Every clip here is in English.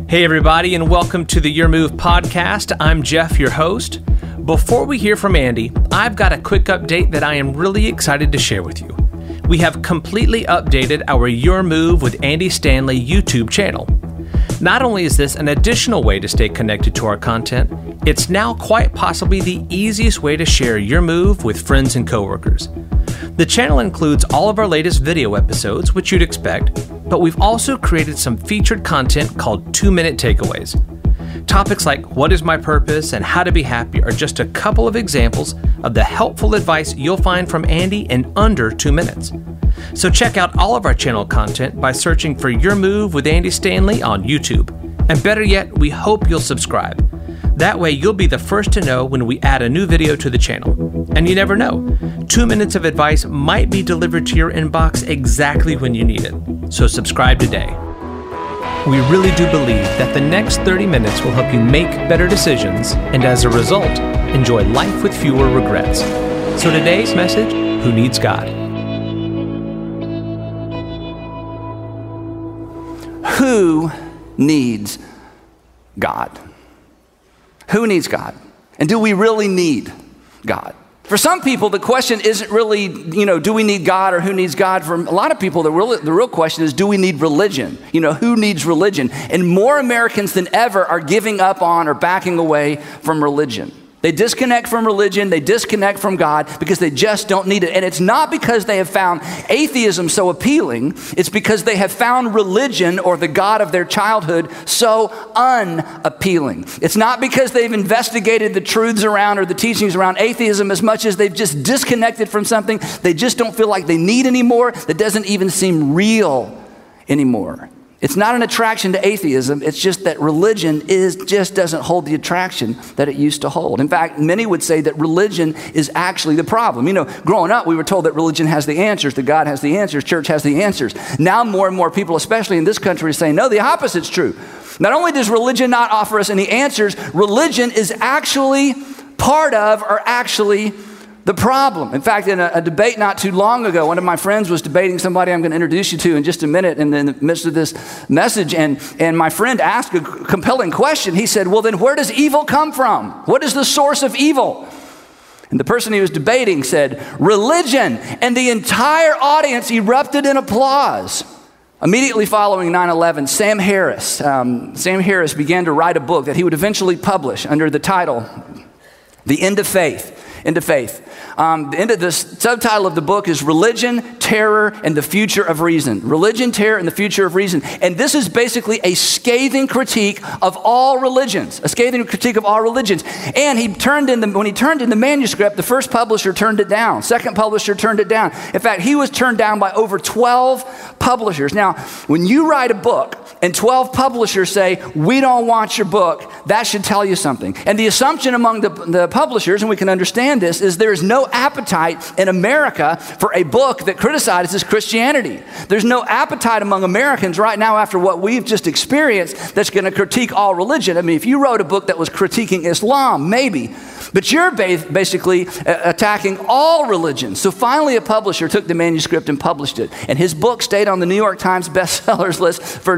Hey everybody, and welcome to the Your Move podcast. I'm Jeff, your host. Before we hear from Andy, I've got a quick update that I am really excited to share with you. We have completely updated our Your Move with Andy Stanley YouTube channel. Not only is this an additional way to stay connected to our content, it's now quite possibly the easiest way to share your move with friends and coworkers. The channel includes all of our latest video episodes, which you'd expect, but we've also created some featured content called 2-minute takeaways. Topics like what is my purpose and how to be happy are just a couple of examples of the helpful advice you'll find from Andy in under 2 minutes. So check out all of our channel content by searching for Your Move with Andy Stanley on YouTube. And better yet, we hope you'll subscribe. That way you'll be the first to know when we add a new video to the channel. And you never know, 2 minutes of advice might be delivered to your inbox exactly when you need it. So subscribe today. We really do believe that the next 30 minutes will help you make better decisions and as a result, enjoy life with fewer regrets. So today's message, who needs God? Who needs God? Who needs God? And do we really need God? For some people, the question isn't really, do we need God or who needs God? For a lot of people, the real question is, do we need religion? Who needs religion? And more Americans than ever are giving up on or backing away from religion. They disconnect from religion, they disconnect from God because they just don't need it. And it's not because they have found atheism so appealing, it's because they have found religion or the God of their childhood so unappealing. It's not because they've investigated the truths around or the teachings around atheism as much as they've just disconnected from something they just don't feel like they need anymore, that doesn't even seem real anymore. It's not an attraction to atheism, it's just that religion just doesn't hold the attraction that it used to hold. In fact, many would say that religion is actually the problem. Growing up, we were told that religion has the answers, that God has the answers, church has the answers. Now more and more people, especially in this country, are saying, no, the opposite's true. Not only does religion not offer us any answers, religion is actually part of or actually the problem. In fact, in a debate not too long ago, one of my friends was debating somebody I'm going to introduce you to in just a minute in the midst of this message, and my friend asked a compelling question. He said, well, then where does evil come from? What is the source of evil? And the person he was debating said, religion, and the entire audience erupted in applause. Immediately following 9/11, Sam Harris began to write a book that he would eventually publish under the title, The End of Faith. The subtitle of the book is Religion, Terror, and the Future of Reason. Religion, Terror, and the Future of Reason. And this is basically a scathing critique of all religions. And when he turned in the manuscript, the first publisher turned it down. Second publisher turned it down. In fact, he was turned down by over 12 publishers. Now, when you write a book and 12 publishers say, we don't want your book, that should tell you something. And the assumption among the publishers, and we can understand this, is there is no appetite in America for a book that criticizes Christianity. There's no appetite among Americans right now after what we've just experienced that's going to critique all religion. I mean, if you wrote a book that was critiquing Islam, maybe. But you're basically attacking all religions. So finally a publisher took the manuscript and published it. And his book stayed on the New York Times bestsellers list for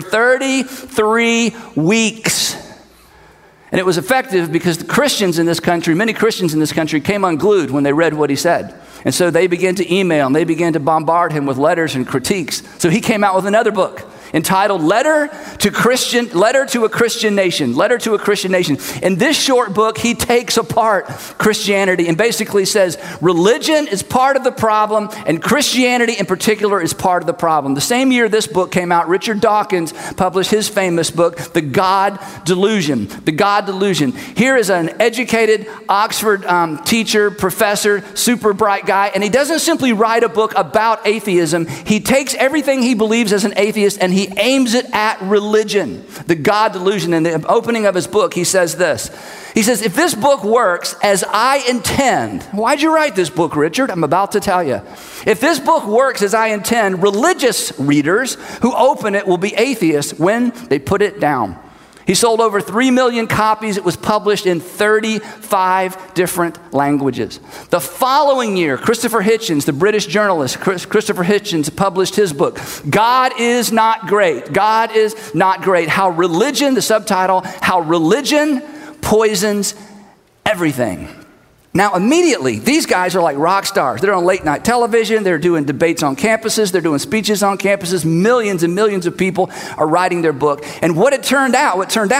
33 weeks. And it was effective because many Christians in this country came unglued when they read what he said. And so they began to email and they began to bombard him with letters and critiques. So he came out with another book entitled Letter to a Christian Nation. In this short book, he takes apart Christianity and basically says religion is part of the problem and Christianity in particular is part of the problem. The same year this book came out, Richard Dawkins published his famous book, The God Delusion. Here is an educated Oxford teacher, professor, super bright guy, and he doesn't simply write a book about atheism. He takes everything he believes as an atheist and he aims it at religion, the God delusion. In the opening of his book, he says this. He says, if this book works as I intend, why'd you write this book, Richard? I'm about to tell you. If this book works as I intend, religious readers who open it will be atheists when they put it down. He sold over 3 million copies. It was published in 35 different languages. The following year, Christopher Hitchens, the British journalist, Christopher Hitchens published his book, God is Not Great. God is Not Great. How religion, the subtitle, How Religion Poisons Everything. Now, immediately, these guys are like rock stars. They're on late night television. They're doing debates on campuses. They're doing speeches on campuses. Millions and millions of people are writing their book. And what turned out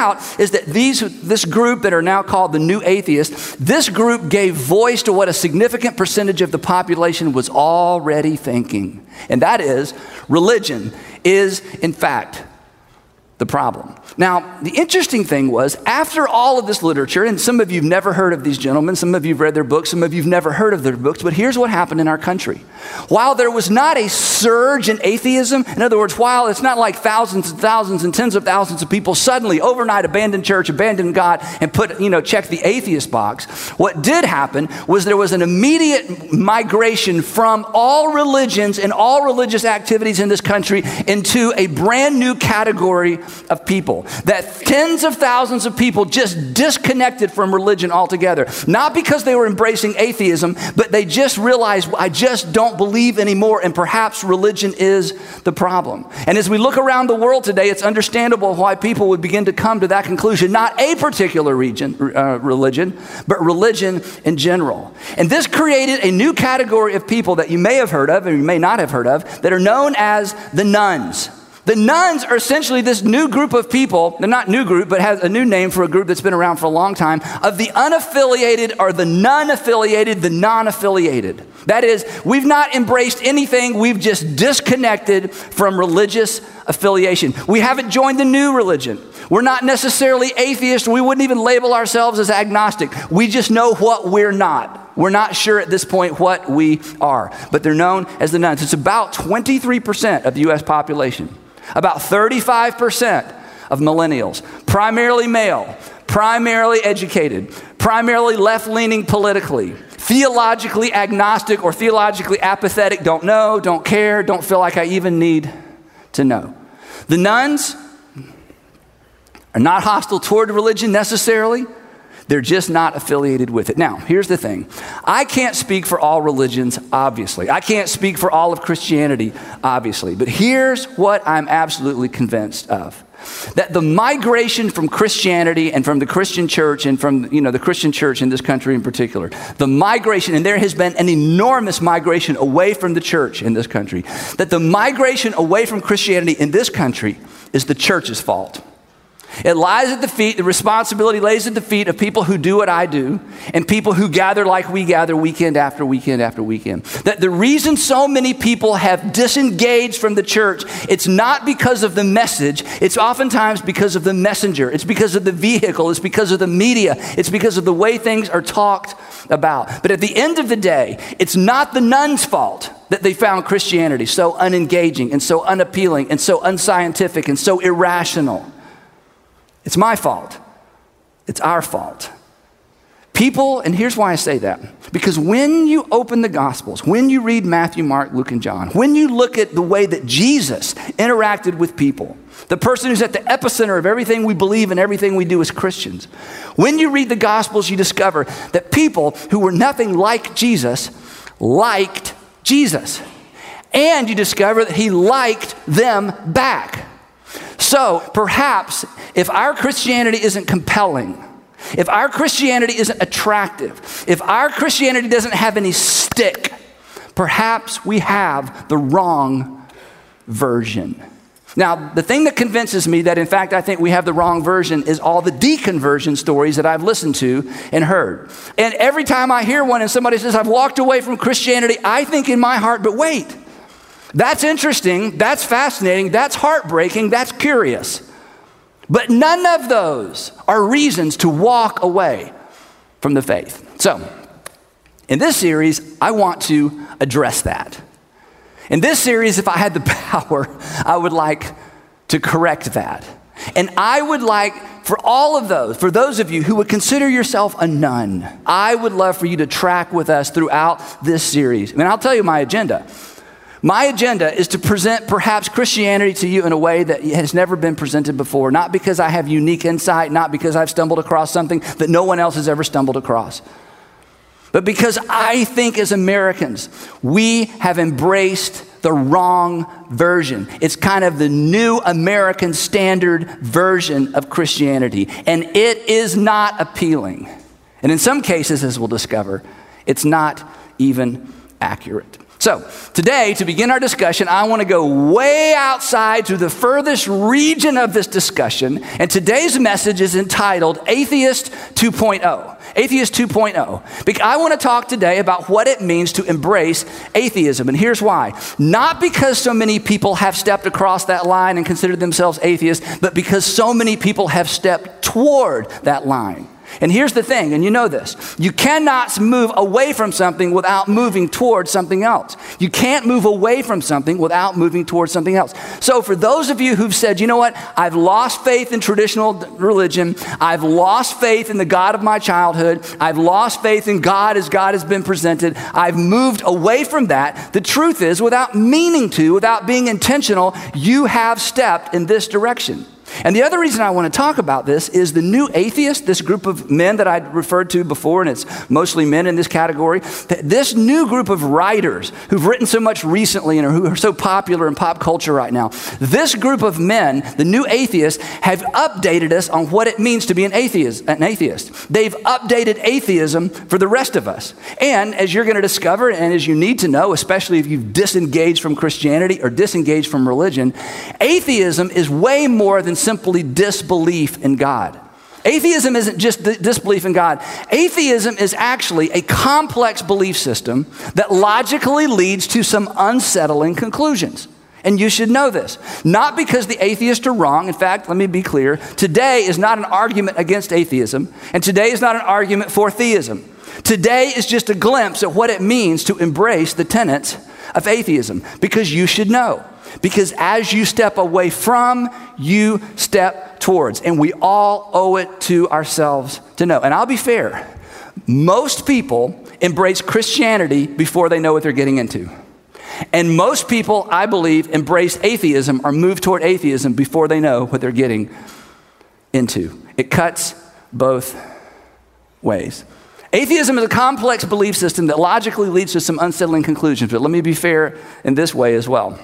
is that this group that are now called the New Atheists, this group gave voice to what a significant percentage of the population was already thinking. And that is, religion is, in fact, the problem. Now, the interesting thing was, after all of this literature, and some of you have never heard of these gentlemen, some of you have read their books, some of you have never heard of their books, but here's what happened in our country. While there was not a surge in atheism, in other words, while it's not like thousands and thousands and tens of thousands of people suddenly overnight abandoned church, abandoned God, and check the atheist box, what did happen was there was an immediate migration from all religions and all religious activities in this country into a brand new category of people. That tens of thousands of people just disconnected from religion altogether. Not because they were embracing atheism, but they just realized, I just don't believe anymore, and perhaps religion is the problem. And as we look around the world today, it's understandable why people would begin to come to that conclusion. Not a particular religion, but religion in general. And this created a new category of people that you may have heard of, and you may not have heard of, that are known as the nones. The nones are essentially this new group of people, they're not new group, but has a new name for a group that's been around for a long time, of the unaffiliated or the non-affiliated, the non-affiliated. That is, we've not embraced anything, we've just disconnected from religious affiliation. We haven't joined the new religion. We're not necessarily atheist, we wouldn't even label ourselves as agnostic. We just know what we're not. We're not sure at this point what we are, but they're known as the nones. It's about 23% of the U.S. population. About 35% of millennials, primarily male, primarily educated, primarily left-leaning politically, theologically agnostic or theologically apathetic, don't know, don't care, don't feel like I even need to know. The nones are not hostile toward religion necessarily. They're just not affiliated with it. Now, here's the thing. I can't speak for all religions, obviously. I can't speak for all of Christianity, obviously. But here's what I'm absolutely convinced of. That the migration from Christianity and from the Christian church and from, the Christian church in this country in particular, the migration, and there has been an enormous migration away from the church in this country, that the migration away from Christianity in this country is the church's fault. It lies at the feet, the responsibility lays at the feet of people who do what I do and people who gather like we gather weekend after weekend after weekend. That the reason so many people have disengaged from the church, it's not because of the message, it's oftentimes because of the messenger. It's because of the vehicle, it's because of the media, it's because of the way things are talked about. But at the end of the day, it's not the nones' fault that they found Christianity so unengaging and so unappealing and so unscientific and so irrational. It's my fault. It's our fault. People, and here's why I say that. Because when you open the Gospels, when you read Matthew, Mark, Luke, and John, when you look at the way that Jesus interacted with people, the person who's at the epicenter of everything we believe and everything we do as Christians, when you read the Gospels, you discover that people who were nothing like Jesus liked Jesus. And you discover that he liked them back. So perhaps if our Christianity isn't compelling, if our Christianity isn't attractive, if our Christianity doesn't have any stick, perhaps we have the wrong version. Now, the thing that convinces me that, in fact, I think we have the wrong version is all the deconversion stories that I've listened to and heard. And every time I hear one and somebody says, I've walked away from Christianity, I think in my heart, but wait. That's interesting, that's fascinating, that's heartbreaking, that's curious. But none of those are reasons to walk away from the faith. So, in this series, I want to address that. In this series, if I had the power, I would like to correct that. And I would like for all of those, for those of you who would consider yourself a none, I would love for you to track with us throughout this series. I mean, I'll tell you my agenda. My agenda is to present perhaps Christianity to you in a way that has never been presented before, not because I have unique insight, not because I've stumbled across something that no one else has ever stumbled across, but because I think as Americans, we have embraced the wrong version. It's kind of the new American standard version of Christianity, and it is not appealing. And in some cases, as we'll discover, it's not even accurate. So today, to begin our discussion, I want to go way outside to the furthest region of this discussion, and today's message is entitled Atheist 2.0. Atheist 2.0. Because I want to talk today about what it means to embrace atheism, and here's why. Not because so many people have stepped across that line and considered themselves atheists, but because so many people have stepped toward that line. And here's the thing, and you know this. You cannot move away from something without moving towards something else. You can't move away from something without moving towards something else. So for those of you who've said, you know what, I've lost faith in traditional religion, I've lost faith in the God of my childhood, I've lost faith in God as God has been presented, I've moved away from that, the truth is, without meaning to, without being intentional, you have stepped in this direction. And the other reason I want to talk about this is the new atheist, this group of men that I referred to before, and it's mostly men in this category, this new group of writers who've written so much recently and who are so popular in pop culture right now, this group of men, the new atheists, have updated us on what it means to be an atheist. They've updated atheism for the rest of us. And as you're going to discover, and as you need to know, especially if you've disengaged from Christianity or disengaged from religion, atheism is way more than simply disbelief in God. Atheism isn't just disbelief in God. Atheism is actually a complex belief system that logically leads to some unsettling conclusions. And you should know this. Not because the atheists are wrong. In fact, let me be clear. Today is not an argument against atheism, and today is not an argument for theism. Today is just a glimpse at what it means to embrace the tenets of atheism, because you should know. Because as you step away from, you step towards. And we all owe it to ourselves to know. And I'll be fair. Most people embrace Christianity before they know what they're getting into. And most people, I believe, embrace atheism or move toward atheism before they know what they're getting into. It cuts both ways. Atheism is a complex belief system that logically leads to some unsettling conclusions. But let me be fair in this way as well.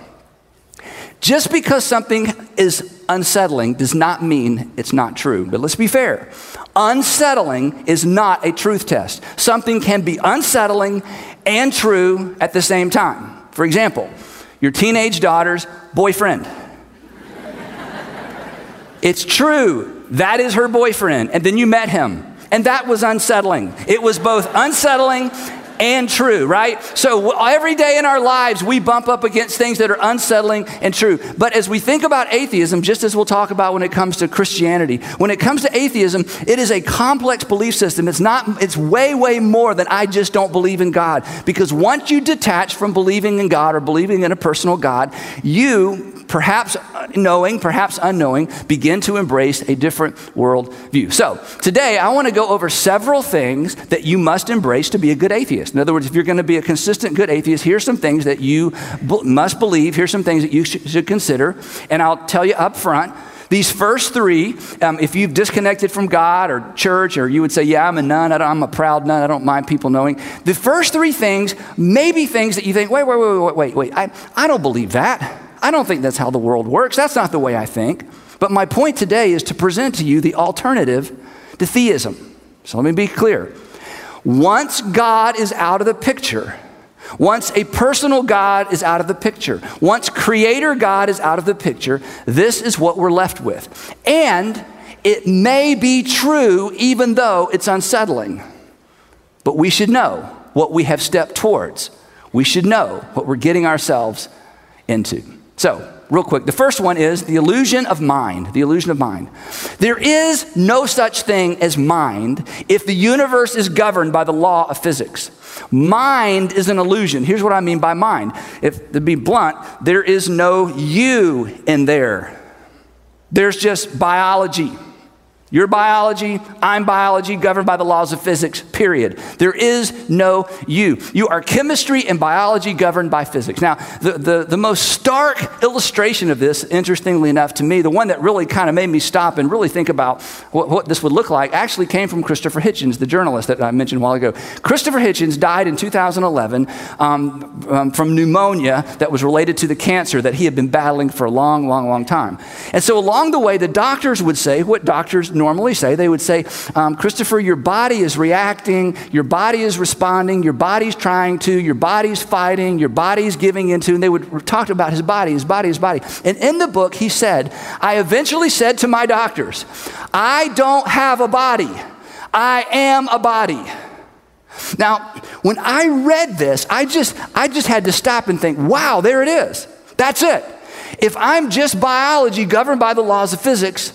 Just because something is unsettling does not mean it's not true. But let's be fair. Unsettling is not a truth test. Something can be unsettling and true at the same time. For example, your teenage daughter's boyfriend. It's true. That is her boyfriend. And then you met him. And that was unsettling. It was both unsettling and true, right? So every day in our lives, we bump up against things that are unsettling and true. But as we think about atheism, just as we'll talk about when it comes to Christianity, when it comes to atheism, it is a complex belief system. It's way, way more than I just don't believe in God. Because once you detach from believing in God or believing in a personal God, you, perhaps knowing, perhaps unknowing, begin to embrace a different worldview. So today, I want to go over several things that you must embrace to be a good atheist. In other words, if you're going to be a consistent good atheist, here's some things that you must believe. Here's some things that you should consider. And I'll tell you up front, these first three, if you've disconnected from God or church, or you would say, yeah, I'm a nun, I'm a proud nun, I don't mind people knowing. The first three things may be things that you think, wait, I don't believe that. I don't think that's how the world works. That's not the way I think. But my point today is to present to you the alternative to theism. So let me be clear. Once God is out of the picture, once a personal God is out of the picture, once Creator God is out of the picture, this is what we're left with. And it may be true even though it's unsettling. But we should know what we have stepped towards. We should know what we're getting ourselves into. So, real quick, the first one is the illusion of mind. The illusion of mind. There is no such thing as mind if the universe is governed by the law of physics. Mind is an illusion. Here's what I mean by mind. If to be blunt, there is no you in there. There's just biology. You're biology, I'm biology, governed by the laws of physics, period. There is no you. You are chemistry and biology governed by physics. Now, the most stark illustration of this, interestingly enough to me, the one that really kind of made me stop and really think about what this would look like, actually came from Christopher Hitchens, the journalist that I mentioned a while ago. Christopher Hitchens died in 2011 from pneumonia that was related to the cancer that he had been battling for a long time. And so along the way, the doctors would say what doctors normally say. They would say, Christopher, your body is reacting, your body is responding, your body's trying to, your body's fighting, your body's giving into, and they would talk about his body. And in the book, he said, I eventually said to my doctors, I don't have a body. I am a body. Now, when I read this, I just had to stop and think, wow, there it is. That's it. If I'm just biology governed by the laws of physics,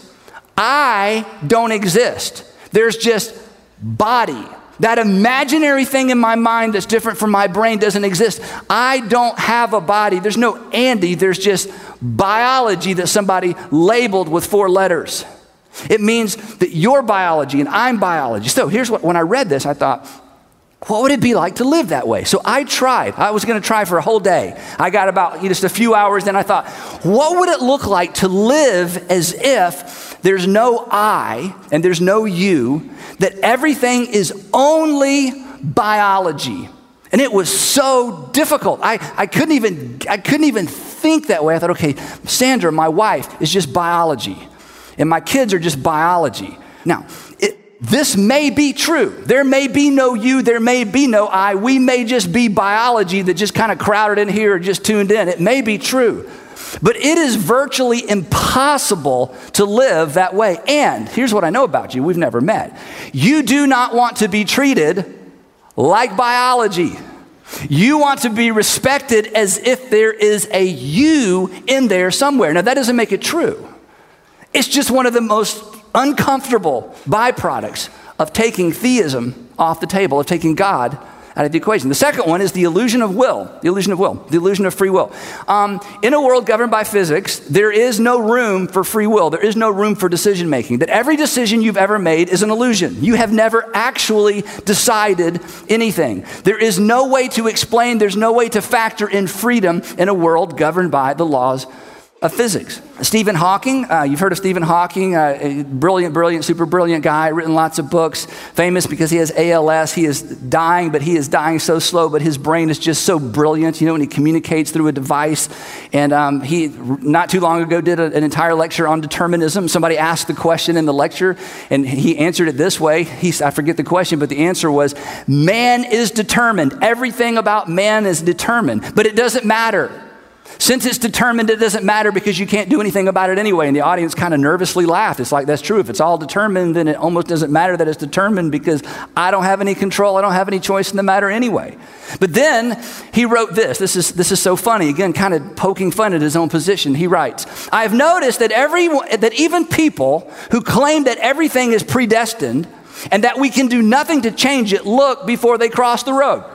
I don't exist. There's just body. That imaginary thing in my mind that's different from my brain doesn't exist. I don't have a body. There's no Andy. There's just biology that somebody labeled with 4 letters. It means that you're biology and I'm biology. So here's when I read this, I thought, what would it be like to live that way? So I tried. I was going to try for a whole day. I got about just a few hours. Then I thought, what would it look like to live as if there's no I and there's no you, that everything is only biology? And it was so difficult. I couldn't even think that way. I thought, okay, Sandra, my wife, is just biology, and my kids are just biology. Now, this may be true. There may be no you, there may be no I. We may just be biology that just kind of crowded in here or just tuned in. It may be true. But it is virtually impossible to live that way. And here's what I know about you. We've never met. You do not want to be treated like biology. You want to be respected as if there is a you in there somewhere. Now, that doesn't make it true. It's just one of the most uncomfortable byproducts of taking theism off the table, of taking God out of the equation. The second one is the illusion of will, the illusion of free will. In a world governed by physics, there is no room for free will. There is no room for decision making. That every decision you've ever made is an illusion. You have never actually decided anything. There is no way to explain, there's no way to factor in freedom in a world governed by the laws of physics. Stephen Hawking, you've heard of Stephen Hawking, a brilliant, super brilliant guy, written lots of books, famous because he has ALS. He is dying, but he is dying so slow, but his brain is just so brilliant, when he communicates through a device. And he, not too long ago, did an entire lecture on determinism. Somebody asked the question in the lecture, and he answered it this way. I forget the question, but the answer was, man is determined. Everything about man is determined, but it doesn't matter. Since it's determined, it doesn't matter because you can't do anything about it anyway. And the audience kind of nervously laughed. It's like, that's true. If it's all determined, then it almost doesn't matter that it's determined because I don't have any control. I don't have any choice in the matter anyway. But then he wrote this. This is so funny. Again, kind of poking fun at his own position. He writes, I've noticed that even people who claim that everything is predestined and that we can do nothing to change it look before they cross the road.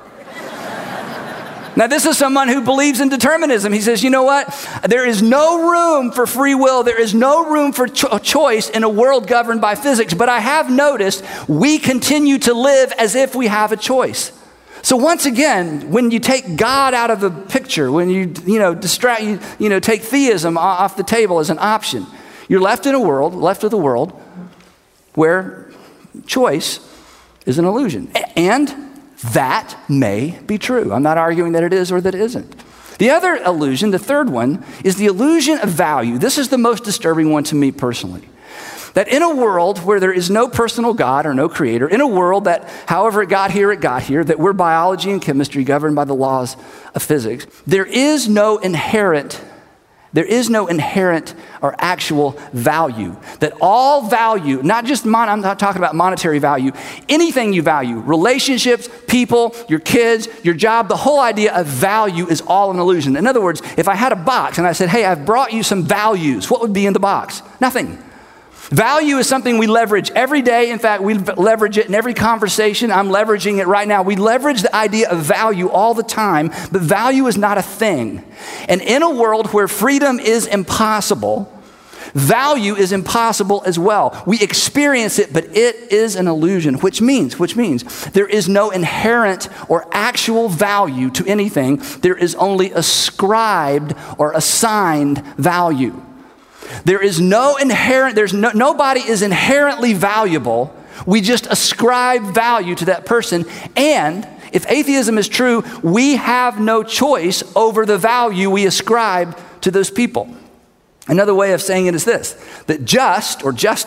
Now, this is someone who believes in determinism. He says, you know what? There is no room for free will. There is no room for choice in a world governed by physics. But I have noticed we continue to live as if we have a choice. So once again, when you take God out of the picture, when you take theism off the table as an option, you're left with a world where choice is an illusion. And that may be true. I'm not arguing that it is or that it isn't. The other illusion, the third one, is the illusion of value. This is the most disturbing one to me personally. That in a world where there is no personal God or no creator, in a world that however it got here, that we're biology and chemistry governed by the laws of physics, there is no inherent or actual value. That all value, not just, I'm not talking about monetary value, anything you value, relationships, people, your kids, your job, the whole idea of value is all an illusion. In other words, if I had a box and I said, hey, I've brought you some values, what would be in the box? Nothing. Value is something we leverage every day. In fact, we leverage it in every conversation. I'm leveraging it right now. We leverage the idea of value all the time, but value is not a thing. And in a world where freedom is impossible, Value is impossible as well. We experience it, but it is an illusion, which means there is no inherent or actual value to anything. There is only ascribed or assigned value. There is nobody is inherently valuable. We just ascribe value to that person. And if atheism is true, we have no choice over the value we ascribe to those people. Another way of saying it is this, that just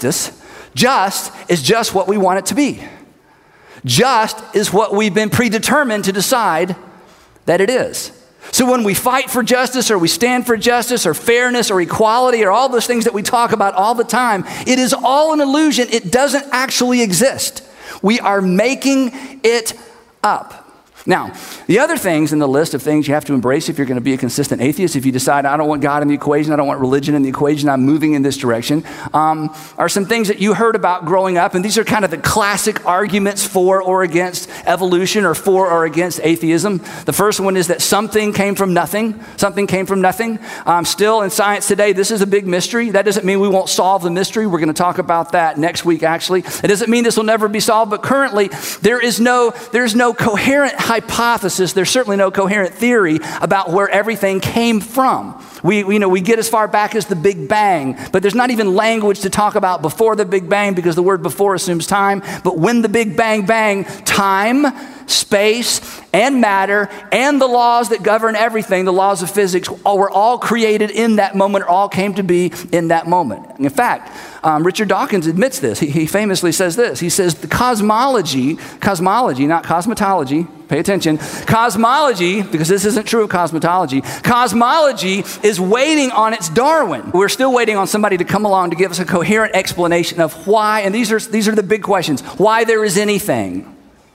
is just what we want it to be. Just is what we've been predetermined to decide that it is. So when we fight for justice, or we stand for justice, or fairness, or equality, or all those things that we talk about all the time, it is all an illusion. It doesn't actually exist. We are making it up. Now, the other things in the list of things you have to embrace if you're going to be a consistent atheist, if you decide, I don't want God in the equation, I don't want religion in the equation, I'm moving in this direction, are some things that you heard about growing up. And these are kind of the classic arguments for or against evolution, or for or against atheism. The first one is that something came from nothing. Something came from nothing. Still in science today, this is a big mystery. That doesn't mean we won't solve the mystery. We're going to talk about that next week, actually. It doesn't mean this will never be solved, but currently there's no coherent hypothesis, there's certainly no coherent theory about where everything came from. We get as far back as the Big Bang, but there's not even language to talk about before the Big Bang, because the word before assumes time. But when the Big Bang bang, time, space, and matter, and the laws that govern everything, the laws of physics, were all created in that moment, or all came to be in that moment. In fact, Richard Dawkins admits this. He famously says this. He says the cosmology, not cosmetology, pay attention, cosmology, because this isn't true of cosmetology, cosmology is waiting on its Darwin. We're still waiting on somebody to come along to give us a coherent explanation of why, and these are the big questions, why there is anything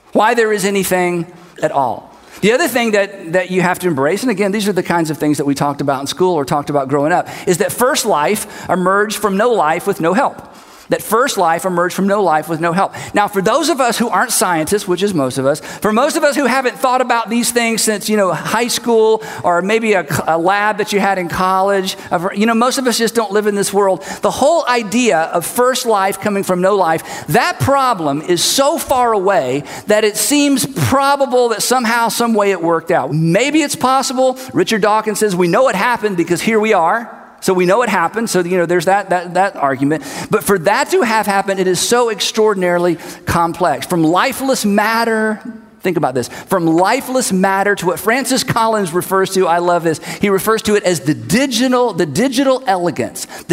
at all. The other thing that you have to embrace, and again, these are the kinds of things that we talked about in school or talked about growing up, is that first life emerged from no life with no help. That first life emerged from no life with no help. Now, for those of us who aren't scientists, which is most of us, for most of us who haven't thought about these things since, high school, or maybe a lab that you had in college, most of us just don't live in this world. The whole idea of first life coming from no life, that problem is so far away that it seems probable that somehow, some way it worked out. Maybe it's possible. Richard Dawkins says we know it happened because here we are. So we know it happened. So, there's that argument. But for that to have happened, it is so extraordinarily complex. From lifeless matter, think about this, from lifeless matter to what Francis Collins refers to, I love this, he refers to it as the digital elegance of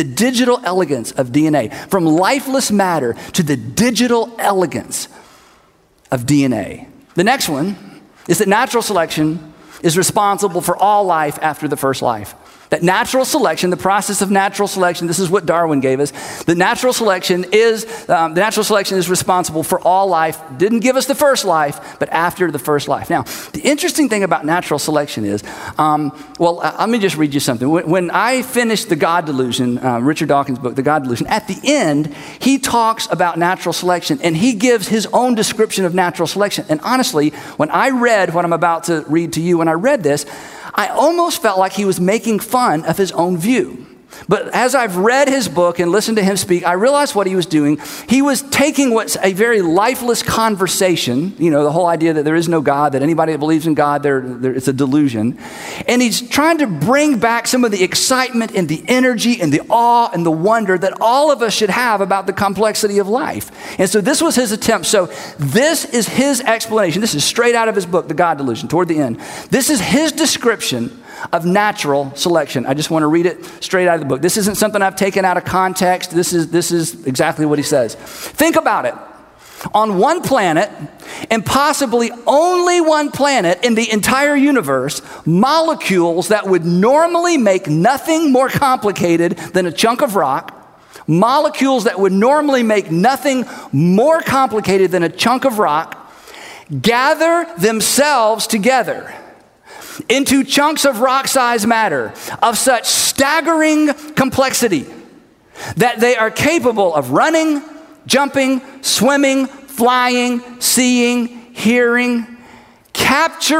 DNA. From lifeless matter to the digital elegance of DNA. The next one is that natural selection is responsible for all life after the first life. That natural selection, the process of natural selection, this is what Darwin gave us. The natural selection is responsible for all life. Didn't give us the first life, but after the first life. Now, the interesting thing about natural selection is, let me just read you something. When I finished The God Delusion, Richard Dawkins' book, The God Delusion, at the end, he talks about natural selection, and he gives his own description of natural selection. And honestly, when I read what I'm about to read to you, when I read this, I almost felt like he was making fun of his own view. But as I've read his book and listened to him speak, I realized what he was doing. He was taking what's a very lifeless conversation, the whole idea that there is no God, that anybody that believes in God, it's a delusion. And he's trying to bring back some of the excitement and the energy and the awe and the wonder that all of us should have about the complexity of life. And so this was his attempt. So this is his explanation. This is straight out of his book, The God Delusion, toward the end. This is his description of natural selection. I just want to read it straight out of the book. This isn't something I've taken out of context. This is exactly what he says. Think about it. On one planet, and possibly only one planet in the entire universe, molecules that would normally make nothing more complicated than a chunk of rock, molecules that would normally make nothing more complicated than a chunk of rock, gather themselves together into chunks of rock-sized matter of such staggering complexity that they are capable of running, jumping, swimming, flying, seeing, hearing, capturing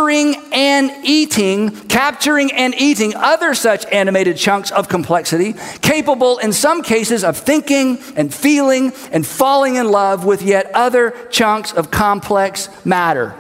capturing and eating other such animated chunks of complexity, capable in some cases of thinking and feeling and falling in love with yet other chunks of complex matter.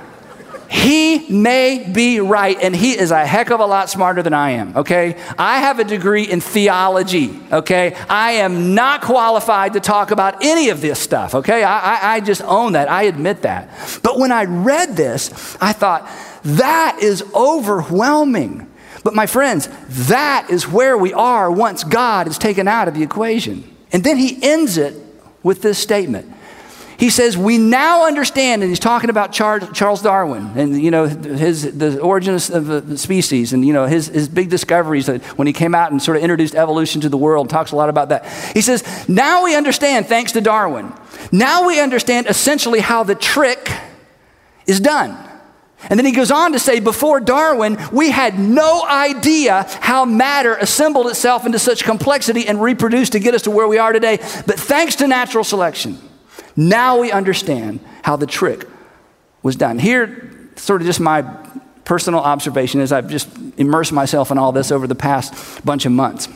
He may be right, and he is a heck of a lot smarter than I am, okay? I have a degree in theology, okay? I am not qualified to talk about any of this stuff, okay? I just own that. I admit that. But when I read this, I thought, that is overwhelming. But my friends, that is where we are once God is taken out of the equation. And then he ends it with this statement. He says, we now understand, and he's talking about Charles Darwin and, the origins of the species and, his big discoveries that when he came out and sort of introduced evolution to the world, talks a lot about that. He says, now we understand, thanks to Darwin, now we understand essentially how the trick is done. And then he goes on to say, before Darwin, we had no idea how matter assembled itself into such complexity and reproduced to get us to where we are today. But thanks to natural selection, now we understand how the trick was done. Here, sort of just my personal observation as I've just immersed myself in all this over the past bunch of months.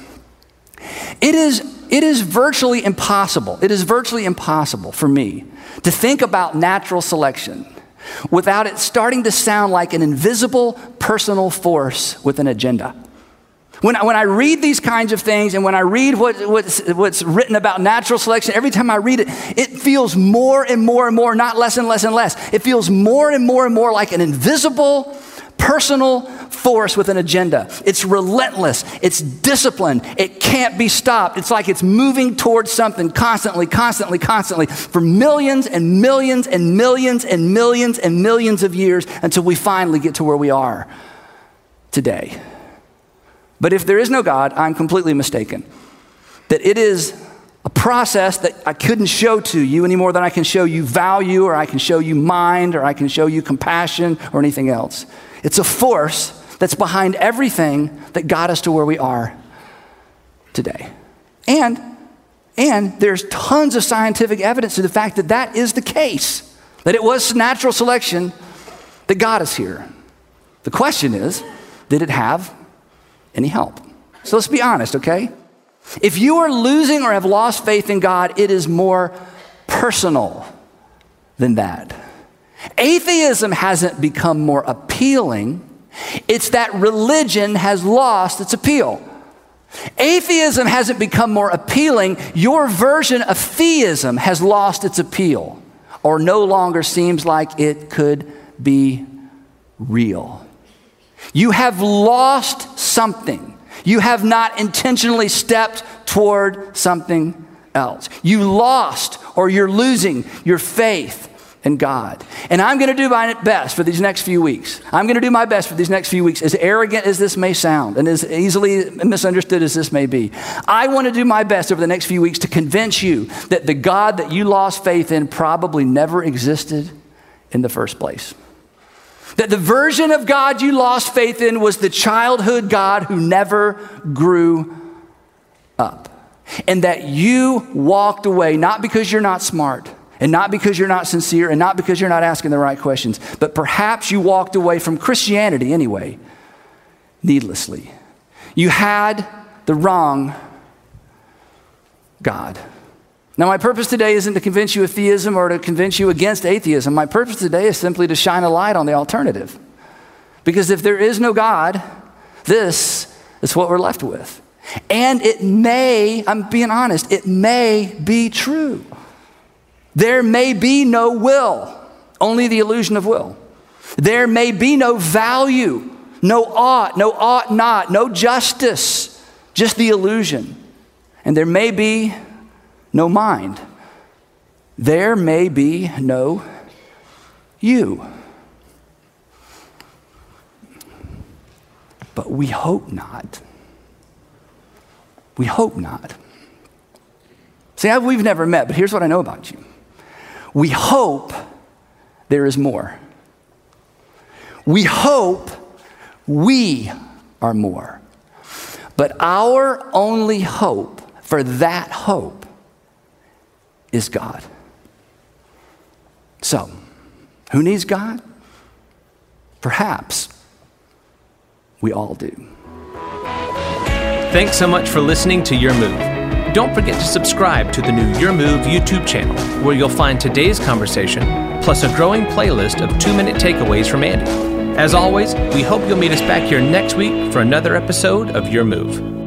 It is virtually impossible. It is virtually impossible for me to think about natural selection without it starting to sound like an invisible personal force with an agenda. When I read these kinds of things and when I read what's written about natural selection, every time I read it, it feels more and more and more, not less and less and less. It feels more and more and more like an invisible personal force with an agenda. It's relentless. It's disciplined. It can't be stopped. It's like it's moving towards something constantly for millions and millions and millions and millions and millions of years until we finally get to where we are today. But if there is no God, I'm completely mistaken. That it is a process that I couldn't show to you any more than I can show you value or I can show you mind or I can show you compassion or anything else. It's a force that's behind everything that got us to where we are today. And there's tons of scientific evidence to the fact that that is the case, that it was natural selection that got us here. The question is, did it have any help? So let's be honest, okay? If you are losing or have lost faith in God, it is more personal than that. Atheism hasn't become more appealing. It's that religion has lost its appeal. Atheism hasn't become more appealing. Your version of theism has lost its appeal or no longer seems like it could be real. You have lost something. You have not intentionally stepped toward something else. You lost or you're losing your faith in God. And I'm going to do my best for these next few weeks. I'm going to do my best for these next few weeks, as arrogant as this may sound and as easily misunderstood as this may be. I want to do my best over the next few weeks to convince you that the God that you lost faith in probably never existed in the first place. That the version of God you lost faith in was the childhood God who never grew up. And that you walked away, not because you're not smart, and not because you're not sincere, and not because you're not asking the right questions, but perhaps you walked away from Christianity anyway, needlessly. You had the wrong God. Now, my purpose today isn't to convince you of theism or to convince you against atheism. My purpose today is simply to shine a light on the alternative. Because if there is no God, this is what we're left with. And it may, I'm being honest, it may be true. There may be no will, only the illusion of will. There may be no value, no ought not, no justice, just the illusion. And there may be no mind. There may be no you. But we hope not. We hope not. See, we've never met, but here's what I know about you. We hope there is more. We hope we are more. But our only hope for that hope is God. So, who needs God? Perhaps We all do. Thanks so much for listening to Your Move. Don't forget to subscribe to the new Your Move YouTube channel, where you'll find today's conversation, plus a growing playlist of 2-minute takeaways from Andy. As always, we hope you'll meet us back here next week for another episode of Your Move.